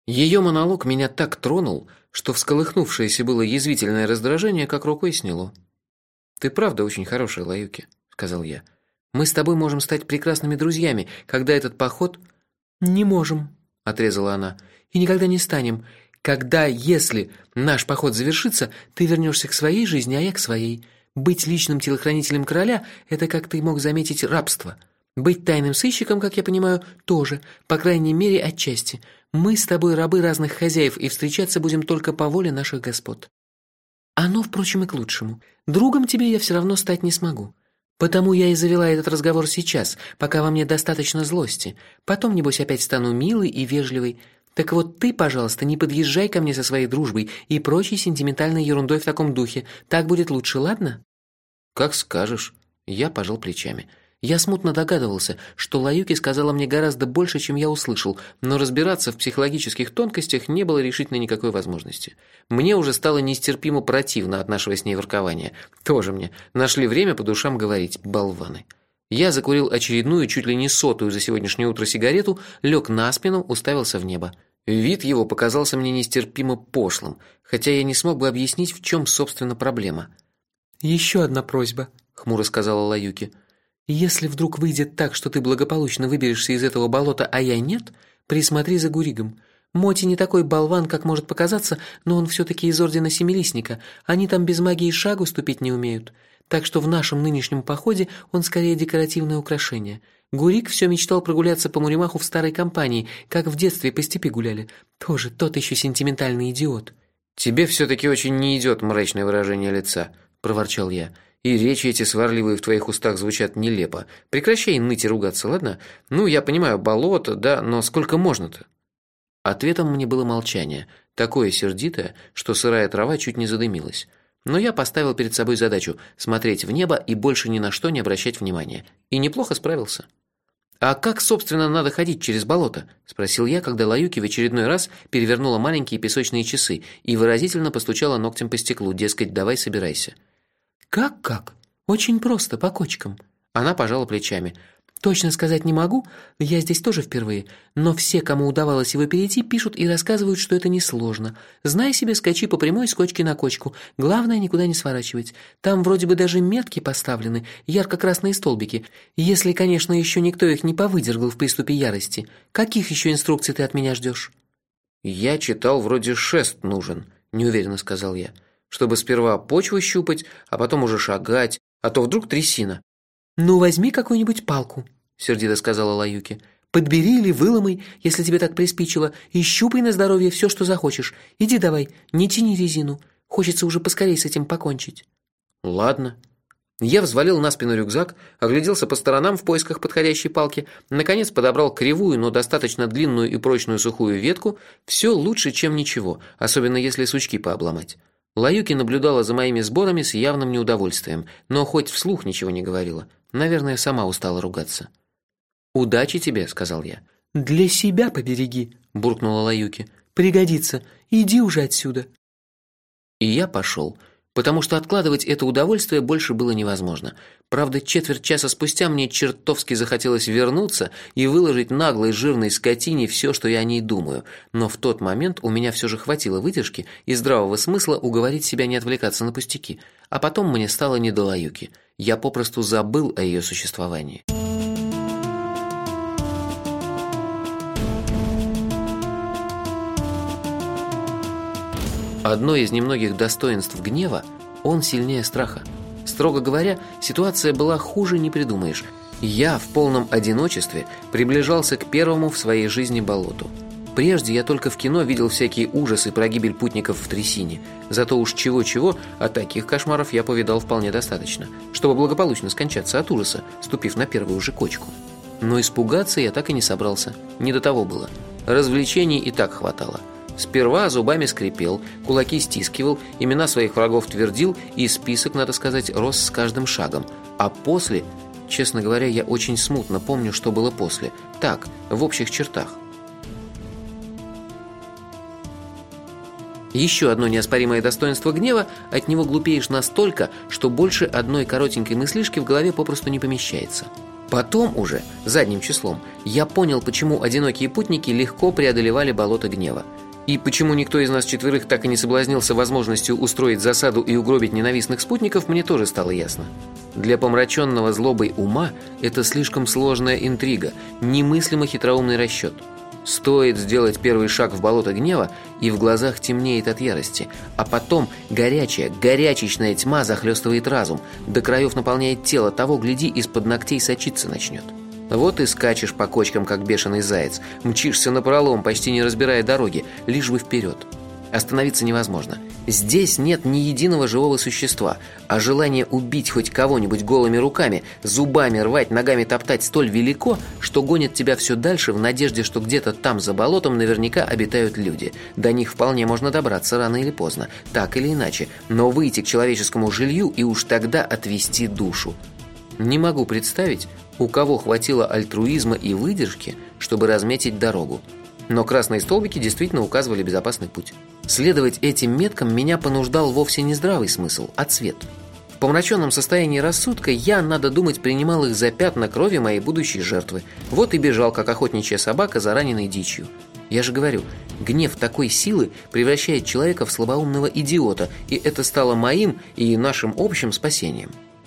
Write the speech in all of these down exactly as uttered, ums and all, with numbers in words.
Ее монолог меня так тронул, что всколыхнувшееся было язвительное раздражение как рукой сняло. «Ты правда очень хорошая, Лаюки», — сказал я. «Мы с тобой можем стать прекрасными друзьями, когда этот поход...» «Не можем», — отрезала она, — «и никогда не станем. Когда, если наш поход завершится, ты вернешься к своей жизни, а я к своей. Быть личным телохранителем короля — это, как ты мог заметить, рабство. Быть тайным сыщиком, как я понимаю, тоже, по крайней мере, отчасти. Мы с тобой рабы разных хозяев и встречаться будем только по воле наших господ. Оно, впрочем, и к лучшему. Другом тебе я все равно стать не смогу. Потому я и завела этот разговор сейчас, пока во мне достаточно злости. Потом, небось, опять стану милой и вежливой. Так вот ты, пожалуйста, не подъезжай ко мне со своей дружбой и прочей сентиментальной ерундой в таком духе. Так будет лучше, ладно?» «Как скажешь». Я пожал плечами. Я смутно догадывался, что Лаюки сказала мне гораздо больше, чем я услышал, но разбираться в психологических тонкостях не было решительно никакой возможности. Мне уже стало нестерпимо противно от нашего с ней воркования. Тоже мне нашли время по душам говорить, болваны. Я закурил очередную, чуть ли не сотую за сегодняшнее утро сигарету, лег на спину, уставился в небо. Вид его показался мне нестерпимо пошлым, хотя я не смог бы объяснить, в чем, собственно, проблема. «Еще одна просьба», — хмуро сказала Лаюки. «Если вдруг выйдет так, что ты благополучно выберешься из этого болота, а я нет, присмотри за Гуригом. Моти не такой болван, как может показаться, но он все-таки из Ордена Семилистника. Они там без магии шагу ступить не умеют. Так что в нашем нынешнем походе он скорее декоративное украшение. Гурик все мечтал прогуляться по Муримаху в старой компании, как в детстве по степи гуляли. Тоже тот еще сентиментальный идиот». «Тебе все-таки очень не идет мрачное выражение лица», – проворчал я. «И речи эти сварливые в твоих устах звучат нелепо. Прекращай ныть и ругаться, ладно? Ну, я понимаю, болото, да, но сколько можно-то?» Ответом мне было молчание, такое сердитое, что сырая трава чуть не задымилась. Но я поставил перед собой задачу смотреть в небо и больше ни на что не обращать внимания. И неплохо справился. «А как, собственно, надо ходить через болото?» – спросил я, когда Лаюки в очередной раз перевернула маленькие песочные часы и выразительно постучала ногтем по стеклу, дескать, давай собирайся. «Как-как? Очень просто, по кочкам». Она пожала плечами. «Точно сказать не могу, я здесь тоже впервые, но все, кому удавалось его перейти, пишут и рассказывают, что это несложно. Знай себе, скачи по прямой с кочки на кочку, главное никуда не сворачивать. Там вроде бы даже метки поставлены, ярко-красные столбики, если, конечно, еще никто их не повыдергал в приступе ярости. Каких еще инструкций ты от меня ждешь?» «Я читал, вроде шест нужен», – неуверенно сказал я. «Чтобы сперва почву щупать, а потом уже шагать, а то вдруг трясина». «Ну, возьми какую-нибудь палку», – сердито сказала Лаюки. «Подбери или выломай, если тебе так приспичило, и щупай на здоровье все, что захочешь. Иди давай, не тяни резину. Хочется уже поскорей с этим покончить». «Ладно». Я взвалил на спину рюкзак, огляделся по сторонам в поисках подходящей палки, наконец подобрал кривую, но достаточно длинную и прочную сухую ветку. Все лучше, чем ничего, особенно если сучки пообломать. Лаюки наблюдала за моими сборами с явным неудовольствием, но хоть вслух ничего не говорила. Наверное, сама устала ругаться. «Удачи тебе», — сказал я. «Для себя побереги», — буркнула Лаюки. «Пригодится. Иди уже отсюда». И я пошел, потому что откладывать это удовольствие больше было невозможно. Правда, четверть часа спустя мне чертовски захотелось вернуться и выложить наглой жирной скотине все, что я о ней думаю, но в тот момент у меня все же хватило выдержки и здравого смысла уговорить себя не отвлекаться на пустяки, а потом мне стало не до Лаюки. Я попросту забыл о ее существовании. Одно из немногих достоинств гнева – он сильнее страха. Строго говоря, ситуация была хуже не придумаешь. Я в полном одиночестве приближался к первому в своей жизни болоту. Прежде я только в кино видел всякие ужасы про гибель путников в трясине. Зато уж чего-чего, а таких кошмаров я повидал вполне достаточно, чтобы благополучно скончаться от ужаса, ступив на первую же кочку. Но испугаться я так и не собрался. Не до того было. Развлечений и так хватало. Сперва зубами скрипел, кулаки стискивал, имена своих врагов твердил, и список, надо сказать, рос с каждым шагом. А после, честно говоря, я очень смутно помню, что было после. Так, в общих чертах. Еще одно неоспоримое достоинство гнева – от него глупеешь настолько, что больше одной коротенькой мыслишки в голове попросту не помещается. Потом уже, задним числом, я понял, почему одинокие путники легко преодолевали болото гнева. И почему никто из нас четверых так и не соблазнился возможностью устроить засаду и угробить ненавистных спутников, мне тоже стало ясно. Для помраченного злобой ума это слишком сложная интрига, немыслимо хитроумный расчет. Стоит сделать первый шаг в болото гнева, и в глазах темнеет от ярости, а потом горячая, горячечная тьма захлестывает разум, до краев наполняет тело, того, гляди, из-под ногтей сочиться начнет. Вот и скачешь по кочкам, как бешеный заяц, мчишься напролом, почти не разбирая дороги, лишь бы вперед. Остановиться невозможно. Здесь нет ни единого живого существа, а желание убить хоть кого-нибудь голыми руками, зубами рвать, ногами топтать столь велико, что гонит тебя все дальше в надежде, что где-то там за болотом наверняка обитают люди. До них вполне можно добраться рано или поздно, так или иначе, но выйти к человеческому жилью и уж тогда отвести душу. Не могу представить, у кого хватило альтруизма и выдержки, чтобы разметить дорогу. Но красные столбики действительно указывали безопасный путь. Следовать этим меткам меня понуждал вовсе не здравый смысл, а цвет. В помраченном состоянии рассудка я, надо думать, принимал их за пятна крови моей будущей жертвы. Вот и бежал, как охотничья собака за раненой дичью. Я же говорю, гнев такой силы превращает человека в слабоумного идиота, и это стало моим и нашим общим спасением.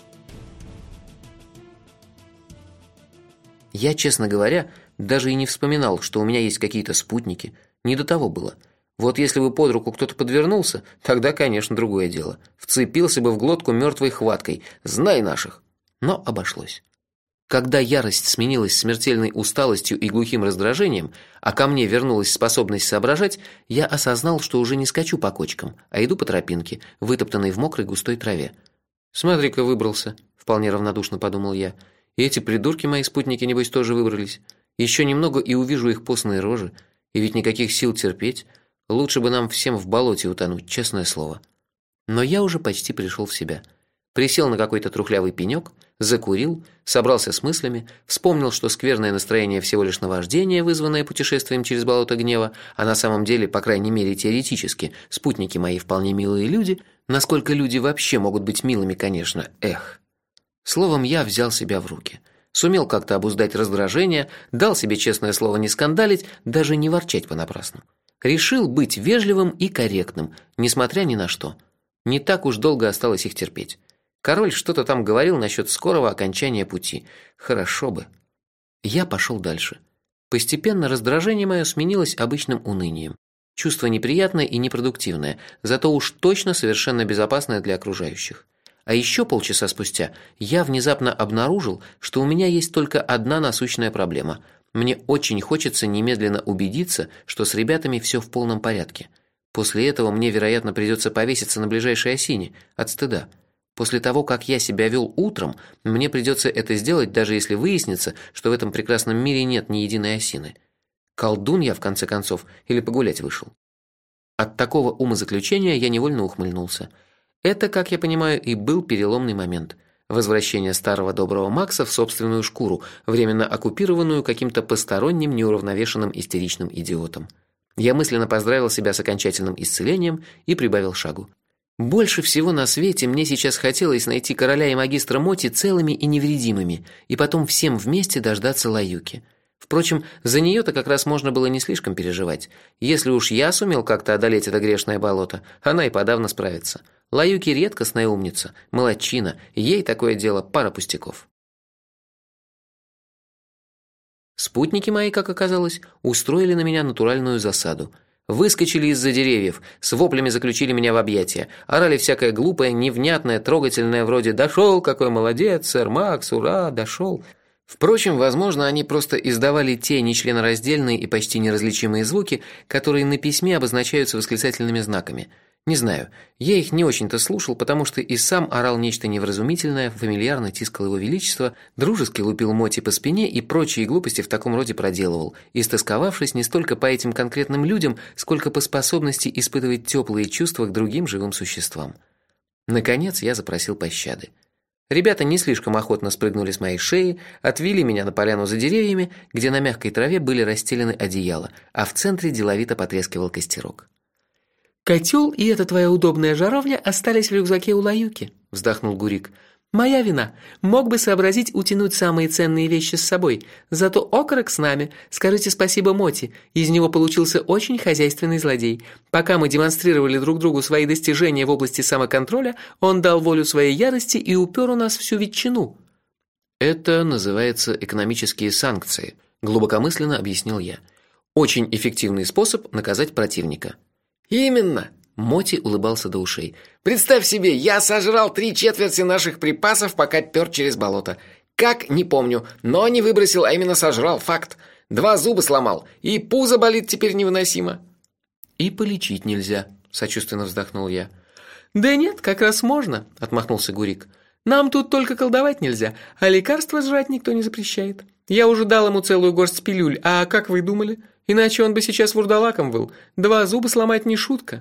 Я, честно говоря, даже и не вспоминал, что у меня есть какие-то спутники. Не до того было. Вот если бы под руку кто-то подвернулся, тогда, конечно, другое дело. Вцепился бы в глотку мертвой хваткой. Знай наших. Но обошлось. Когда ярость сменилась смертельной усталостью и глухим раздражением, а ко мне вернулась способность соображать, я осознал, что уже не скачу по кочкам, а иду по тропинке, вытоптанной в мокрой густой траве. «Смотри-ка, выбрался», — вполне равнодушно подумал я. «И эти придурки, мои спутники, небось, тоже выбрались. Еще немного и увижу их постные рожи. И ведь никаких сил терпеть. Лучше бы нам всем в болоте утонуть, честное слово». Но я уже почти пришел в себя. Присел на какой-то трухлявый пенек, закурил, собрался с мыслями, вспомнил, что скверное настроение всего лишь наваждение, вызванное путешествием через болото гнева, а на самом деле, по крайней мере теоретически, спутники мои вполне милые люди. Насколько люди вообще могут быть милыми, конечно, эх. Словом, я взял себя в руки. Сумел как-то обуздать раздражение, дал себе честное слово не скандалить, даже не ворчать понапрасну. Решил быть вежливым и корректным, несмотря ни на что. Не так уж долго осталось их терпеть. Король что-то там говорил насчет скорого окончания пути. Хорошо бы. Я пошел дальше. Постепенно раздражение мое сменилось обычным унынием. Чувство неприятное и непродуктивное, зато уж точно совершенно безопасное для окружающих. А еще полчаса спустя я внезапно обнаружил, что у меня есть только одна насущная проблема. Мне очень хочется немедленно убедиться, что с ребятами все в полном порядке. После этого мне, вероятно, придется повеситься на ближайшей осине от стыда. После того, как я себя вел утром, мне придется это сделать, даже если выяснится, что в этом прекрасном мире нет ни единой осины. Колдун я, в конце концов, или погулять вышел? От такого умозаключения я невольно ухмыльнулся. Это, как я понимаю, и был переломный момент. Возвращение старого доброго Макса в собственную шкуру, временно оккупированную каким-то посторонним неуравновешенным истеричным идиотом. Я мысленно поздравил себя с окончательным исцелением и прибавил шагу. Больше всего на свете мне сейчас хотелось найти короля и магистра Моти целыми и невредимыми, и потом всем вместе дождаться Лаюки. Впрочем, за нее-то как раз можно было не слишком переживать. Если уж я сумел как-то одолеть это грешное болото, она и подавно справится. Лаюки редкостная умница, молодчина, ей такое дело пара пустяков. Спутники мои, как оказалось, устроили на меня натуральную засаду. Выскочили из-за деревьев, с воплями заключили меня в объятия, орали всякое глупое, невнятное, трогательное, вроде «Дошел, какой молодец, сэр Макс, ура, дошел». Впрочем, возможно, они просто издавали те нечленораздельные и почти неразличимые звуки, которые на письме обозначаются восклицательными знаками. Не знаю, я их не очень-то слушал, потому что и сам орал нечто невразумительное, фамильярно тискал его величество, дружески лупил Моти по спине и прочие глупости в таком роде проделывал, истосковавшись не столько по этим конкретным людям, сколько по способности испытывать теплые чувства к другим живым существам. Наконец я запросил пощады. Ребята не слишком охотно спрыгнули с моей шеи, отвели меня на поляну за деревьями, где на мягкой траве были расстелены одеяла, а в центре деловито потрескивал костерок. «Котел и эта твоя удобная жаровня остались в рюкзаке у Лаюки», – вздохнул Гурик. Моя вина. Мог бы сообразить утянуть самые ценные вещи с собой. Зато окорок с нами. Скажите спасибо Моти. Из него получился очень хозяйственный злодей. Пока мы демонстрировали друг другу свои достижения в области самоконтроля, он дал волю своей ярости и упер у нас всю ветчину. Это называется экономические санкции, глубокомысленно объяснил я. Очень эффективный способ наказать противника. Именно. Моти улыбался до ушей. Представь себе, я сожрал три четверти наших припасов, пока пёр через болото. Как, не помню, но не выбросил, а именно сожрал, факт. Два зуба сломал, и пузо болит теперь невыносимо. И полечить нельзя, сочувственно вздохнул я. Да нет, как раз можно, отмахнулся Гурик. Нам тут только колдовать нельзя, а лекарства жрать никто не запрещает. Я уже дал ему целую горсть пилюль, а как вы думали? Иначе он бы сейчас вурдалаком был. Два зуба сломать не шутка.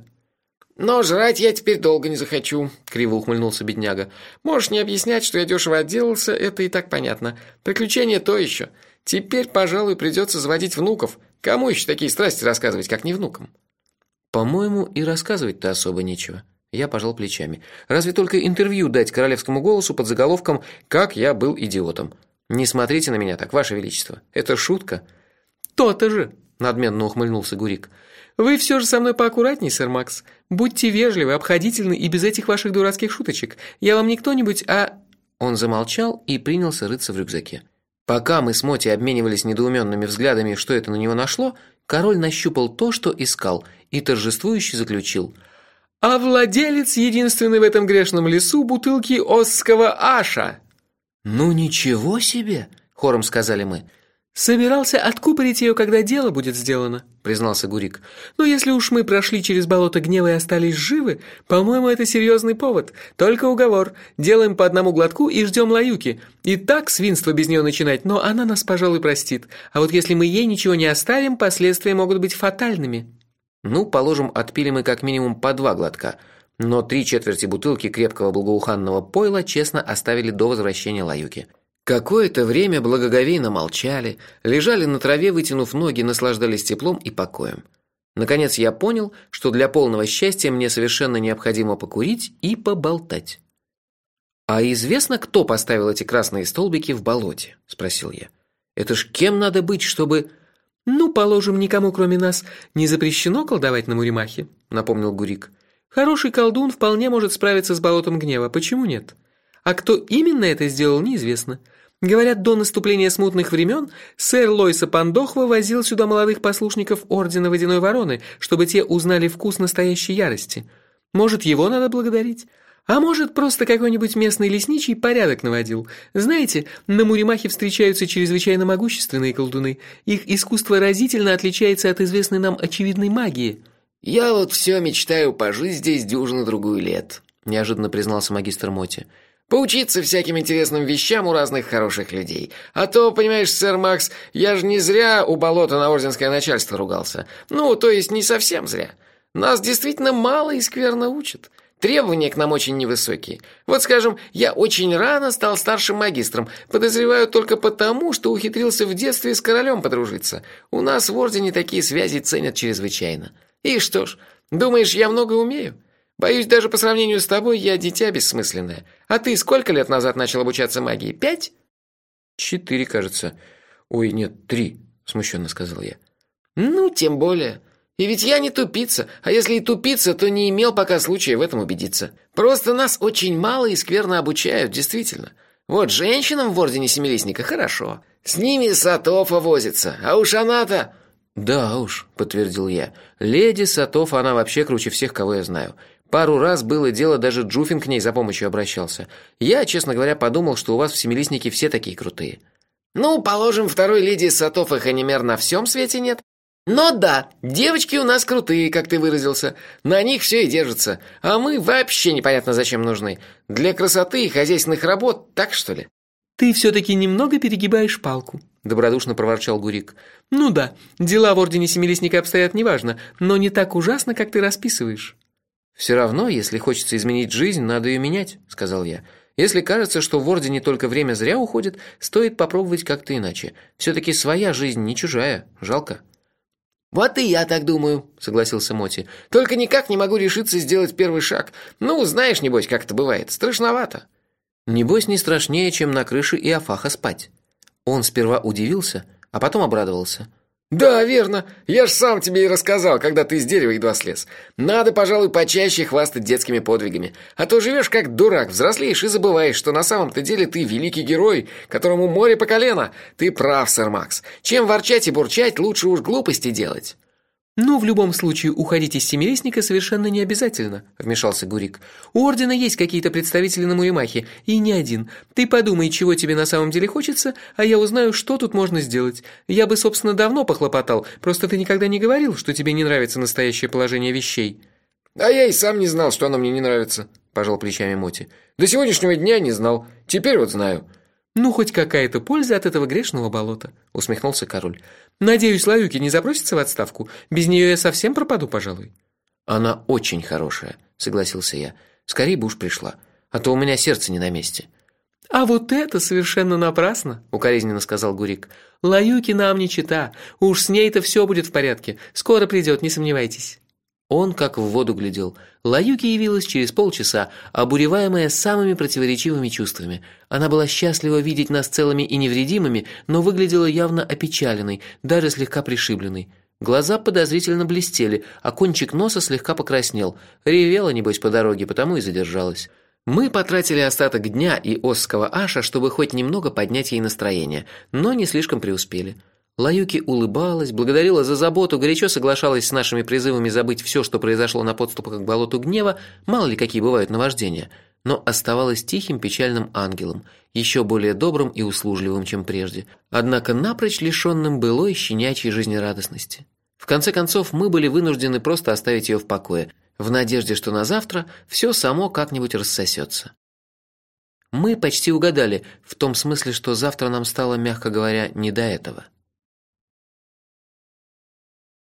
Но жрать я теперь долго не захочу, криво ухмыльнулся бедняга. Можешь не объяснять, что я дешево отделался, это и так понятно. Приключение то еще. Теперь, пожалуй, придется заводить внуков. Кому еще такие страсти рассказывать, как не внукам? По-моему, и рассказывать-то особо нечего. Я пожал плечами. Разве только интервью дать королевскому голосу под заголовком «Как я был идиотом». Не смотрите на меня так, ваше величество. Это шутка. То-то же, надменно ухмыльнулся Гурик. Вы все же со мной поаккуратней, сэр Макс. Будьте вежливы, обходительны и без этих ваших дурацких шуточек. Я вам не кто-нибудь, а Он замолчал и принялся рыться в рюкзаке. Пока мы с Моти обменивались недоуменными взглядами, что это на него нашло, король нащупал то, что искал, и торжествующе заключил: "А владелец единственный в этом грешном лесу бутылки осского аша". "Ну ничего себе", хором сказали мы. Собирался откупорить ее, когда дело будет сделано, признался Гурик. Но если уж мы прошли через болото гнева и остались живы, по-моему, это серьезный повод. Только уговор. Делаем по одному глотку и ждем Лаюки. И так свинство без нее начинать, но она нас, пожалуй, простит. А вот если мы ей ничего не оставим, последствия могут быть фатальными. Ну, положим, отпили мы как минимум по два глотка, но три четверти бутылки крепкого благоуханного пойла честно оставили до возвращения Лаюки. Какое-то время благоговейно молчали, лежали на траве, вытянув ноги, наслаждались теплом и покоем. Наконец я понял, что для полного счастья мне совершенно необходимо покурить и поболтать. А известно, кто поставил эти красные столбики в болоте, спросил я. Это ж кем надо быть, чтобы Ну, положим, никому, кроме нас, не запрещено колдовать на Муримахе, напомнил Гурик. Хороший колдун вполне может справиться с болотом гнева, почему нет? А кто именно это сделал, неизвестно. Говорят, до наступления смутных времен сэр Лойса Пандохва возил сюда молодых послушников ордена Водяной Вороны, чтобы те узнали вкус настоящей ярости. Может, его надо благодарить? А может, просто какой-нибудь местный лесничий порядок наводил. Знаете, на Муримахе встречаются чрезвычайно могущественные колдуны. Их искусство разительно отличается от известной нам очевидной магии. Я вот все мечтаю пожить здесь дюжину другую лет, неожиданно признался магистр Моти. Поучиться всяким интересным вещам у разных хороших людей. А то, понимаешь, сэр Макс, я же не зря у болота на орденское начальство ругался. Ну, то есть не совсем зря. Нас действительно мало и скверно учат. Требования к нам очень невысокие. Вот, скажем, я очень рано стал старшим магистром. Подозреваю только потому, что ухитрился в детстве с королем подружиться. У нас в ордене такие связи ценят чрезвычайно. И что ж, думаешь, я много умею? Боюсь, даже по сравнению с тобой я дитя бессмысленное. А ты сколько лет назад начал обучаться магии? Пять? Четыре, кажется. Ой, нет, три, смущенно сказал я. Ну, тем более. И ведь я не тупица, а если и тупица, то не имел пока случая в этом убедиться. Просто нас очень мало и скверно обучают, действительно. Вот женщинам в ордене Семилистника хорошо. С ними Сатофа возится, а уж она-то... Да уж, подтвердил я. Леди Сатофа, она вообще круче всех, кого я знаю. Пару раз было дело, даже Джуфин к ней за помощью обращался. Я, честно говоря, подумал, что у вас в Семилистнике все такие крутые. Ну, положим, второй леди Сатофа Ханимер на всем свете нет. Но да, девочки у нас крутые, как ты выразился. На них все и держится. А мы вообще непонятно зачем нужны. Для красоты и хозяйственных работ, так что ли? Ты все-таки немного перегибаешь палку, добродушно проворчал Гурик. Ну да, дела в ордене Семилистника обстоят неважно, но не так ужасно, как ты расписываешь. Все равно, если хочется изменить жизнь, надо ее менять, сказал я. Если кажется, что в ордене только время зря уходит, стоит попробовать как-то иначе. все таки своя жизнь, не чужая. Жалко. Вот и я так думаю, согласился Моти. Только никак не могу решиться сделать первый шаг. Ну, знаешь, небось, как это бывает, страшновато. Небось, не страшнее, чем на крыше Иофаха спать. Он сперва удивился, а потом обрадовался. Да, верно. Я ж сам тебе и рассказал, когда ты с дерева едва слез. Надо, пожалуй, почаще хвастать детскими подвигами. А то живешь как дурак, взрослеешь и забываешь, что на самом-то деле ты великий герой, которому море по колено. Ты прав, сэр Макс. Чем ворчать и бурчать, лучше уж глупости делать. «Ну, в любом случае, уходить из семилистника совершенно не обязательно», – вмешался Гурик. «У ордена есть какие-то представители на Муримахе, и не один. Ты подумай, чего тебе на самом деле хочется, а я узнаю, что тут можно сделать. Я бы, собственно, давно похлопотал, просто ты никогда не говорил, что тебе не нравится настоящее положение вещей». А я и сам не знал, что оно мне не нравится, пожал плечами Моти. До сегодняшнего дня не знал. Теперь вот знаю. «Ну, хоть какая-то польза от этого грешного болота», – усмехнулся король. «Надеюсь, Лаюки не запросится в отставку. Без нее я совсем пропаду, пожалуй». «Она очень хорошая», – согласился я. «Скорей бы уж пришла, а то у меня сердце не на месте». «А вот это совершенно напрасно», – укоризненно сказал Гурик. «Лаюки нам не чита. Уж с ней-то все будет в порядке. Скоро придет, не сомневайтесь». Он как в воду глядел. Лаюки явилась через полчаса, обуреваемая самыми противоречивыми чувствами. Она была счастлива видеть нас целыми и невредимыми, но выглядела явно опечаленной, даже слегка пришибленной. Глаза подозрительно блестели, а кончик носа слегка покраснел. Ревела, небось, по дороге, потому и задержалась. Мы потратили остаток дня и осского аша, чтобы хоть немного поднять ей настроение, но не слишком преуспели. Лаюки улыбалась, благодарила за заботу, горячо соглашалась с нашими призывами забыть все, что произошло на подступах к болоту гнева, мало ли какие бывают наваждения, но оставалась тихим печальным ангелом, еще более добрым и услужливым, чем прежде, однако напрочь лишенным былой щенячьей жизнерадостности. В конце концов, мы были вынуждены просто оставить ее в покое, в надежде, что на завтра все само как-нибудь рассосется. Мы почти угадали, в том смысле, что завтра нам стало, мягко говоря, не до этого.